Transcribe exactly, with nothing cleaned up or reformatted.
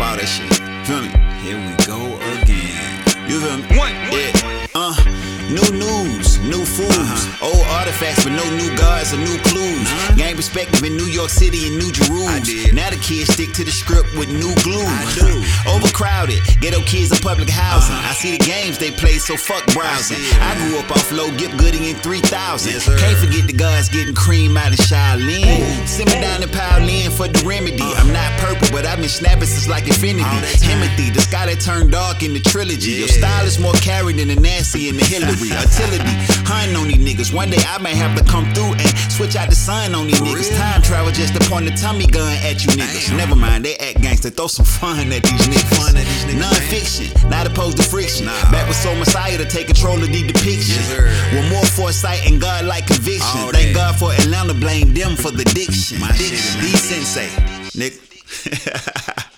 all that shit. Feel me? Here we go again. You feel me? One, yeah. Uh, new news, new foods, uh-huh. Old artifacts, but no new guards or new clues. Uh-huh. Gain perspective in New York City and New Jerusalem. Now the kids stick to the script with new glue. I do. Overcrowded, ghetto kids in public housing. Uh-huh. I see the games they play, so fuck browsing. I, I grew up off low Gip Goody in three thousand. Yes, can't forget the guards getting cream out of Shaolin. Hey. Simmer hey. down and pile in for the remedy. Uh-huh. I'm not purple, but I've been snapping since like infinity. Timothy, the sky that turned dark in the trilogy. Yeah. Your style is more carried than the Nancy and the Hillary. Artillery, hunting on these niggas. One day I may have to come through and switch out the sun on these For niggas. Real? Time travel just to point the tummy gun at you niggas. Damn. Never mind, they act gangster. Throw some fun at these niggas. Fun at these niggas. Non-fiction, not opposed to friction. Nah. Back with Soul Messiah to take control of these depictions. Yes, with more foresight and God-like conviction. All Thank that. God for Atlanta, blame them for the diction. My diction. D Sensei, nigga.